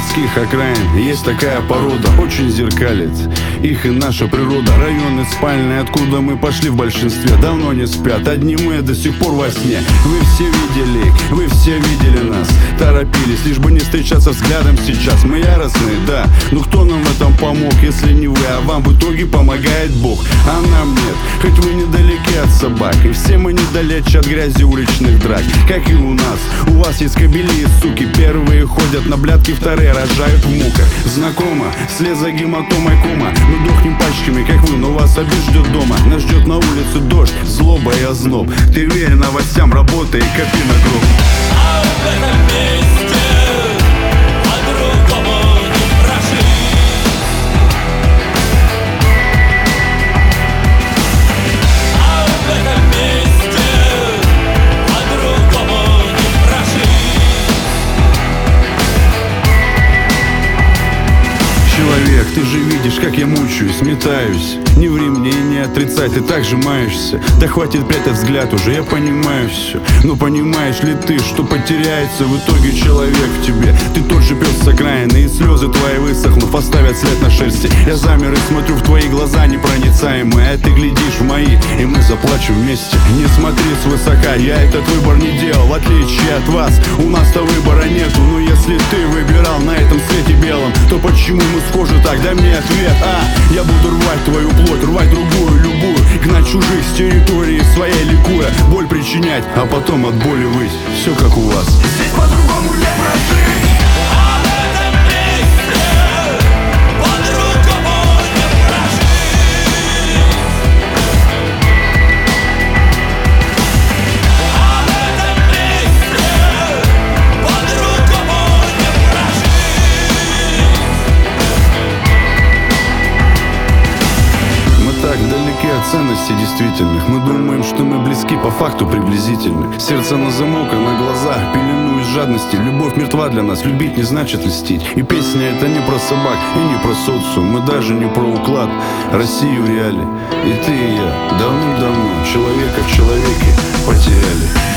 городских окраин есть такая порода, очень зеркалит их и наша природа. Районы спальные, откуда мы пошли в большинстве, давно не спят, одни мы до сих пор во сне. Вы все видели, вы все видели нас, торопились, лишь бы не встречаться взглядом сейчас. Мы яростные, да, но кто нам в этом помог, если не вы, а вам в итоге помогает Бог, а нам нет. Хоть вы недалеки от собак, и все мы недалече от грязи уличных драк. Как и у нас, у вас есть кобели и суки, первые ходят на блядки, вторые рожают в муках. Знакомо, вслед за гематомой кома, мы дохнем пачками, как вы, но вас обид ждет дома. Нас ждет на улице дождь, злоба и озноб. Ты верь новостям, работай и копи на гроб. А в этом месте по-другому не прожить. А в этом месте по-другому не прожить. Человек, ты же видишь, как я мучаюсь, метаюсь. Не ври мне и не отрицай, ты так же маешься. Да хватит прятать взгляд уже, я понимаю все. Но понимаешь ли ты, что потеряется в итоге человек в тебе? Ты тот же пес с окраины, и слезы твои высохнув оставят след на шерсти. Я замер и смотрю в твои глаза непроницаемые, а ты глядишь в мои, и мы заплачем вместе. Не смотри свысока, я этот выбор не делал, в отличие от вас. У нас-то выбора нету, но если ты выбирал на этом свете белом, то почему мы схожи так? Дай мне ответ, я буду рвать твою плоть, рвать другую, любую, гнать чужих с территории своей, ликуя, боль причинять, а потом от боли выть. Все как у вас. Здесь по-другому не прожить. А в этом месте по-другому не прожить. А в этом месте по-другому не прожить. Мы так далеки от ценностей действительных. Мы думаем, что мы близки, по факту приблизительны. Сердце на замок, а на глазах пелену из жадности. Любовь мертва для нас, любить не значит льстить. И песня это не про собак и не про социум. Мы даже не про уклад, Россию в реале. И ты и я давным-давно человека в человеке потеряли.